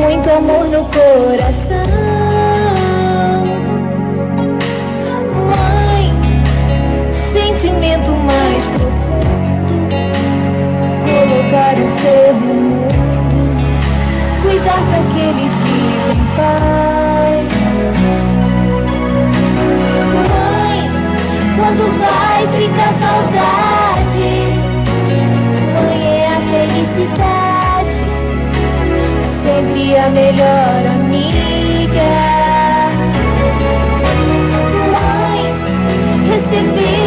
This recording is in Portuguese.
muito amor no coração. Mãe, sentimento mais profundo, colocar o ser no mundo, cuidar pra que ele viva em paz. Mãe, quando vai ficar saudade, mãe é a felicidade, sempre a melhor amiga. Mãe, receber